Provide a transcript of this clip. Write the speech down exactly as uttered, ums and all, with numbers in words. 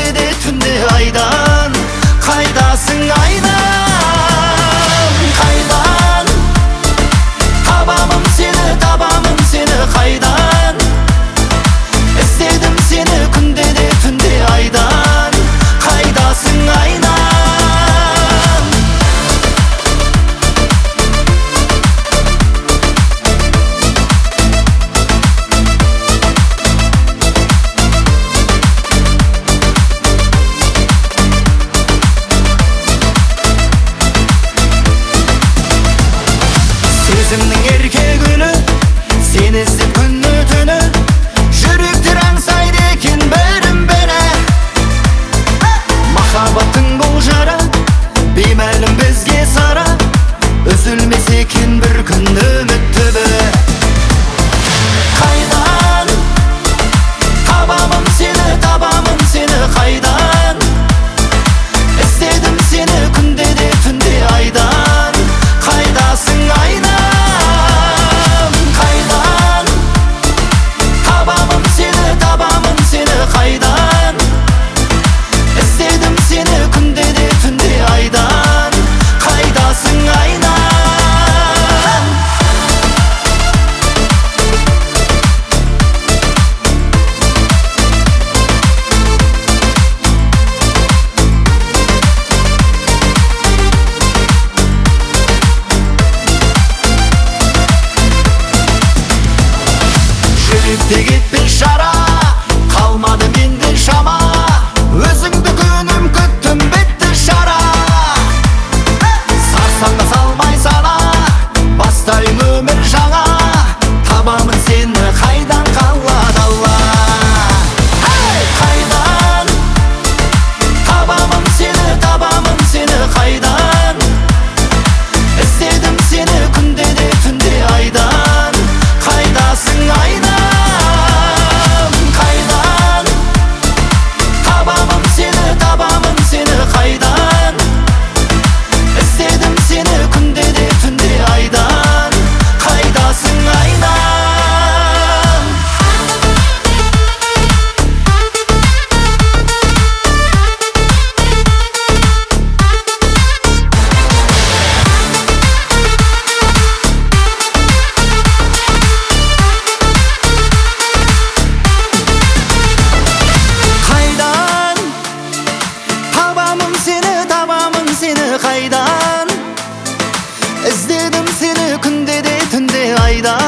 күнде де түнде айдан. Қайдасың айдан, қайдан? Табамын сені, табамын сені қайдан? Іздедім сені күнде де түнде айдан. Қайдасың айдан? Сезімнің еркек үні, сені іздеп күні түні. Жүректер аңсайды екен бірін-бірі. Махаббаттың бұл жара беймәлім бізге сара. Үзілмес екен бір күн үміт түбі. Қайдан? Табамын сені, табамын сені қайдан? Іздедім сені күнде де түнде айдан. Қайдасың айдан, қайдан? Табамын сені, табамын сені қайдан? Іздедім сені күнде де түнде айдан. Қайдасың айдан? Жүректе кетпес жара, қалмады менде шама. Өзіңді күнім күттім, бітті шара. Сарсаңға салмай сана, бастайын өмір жаңа. Табамын сені қайдан, қалады алла. Қайдан? Табамын сені, табамын сені қайдан? Іздедім сені күнде де түнде айдан. Қайдасың айдан, қайдан? Табамын сені, табамын сені қайдан? Іздедім сені күнде де түнде айдан. Қайдасың айдан? Қайдан? Табамын сені, табамын сені қайдан? Іздедім сені күнде де түнде айдан.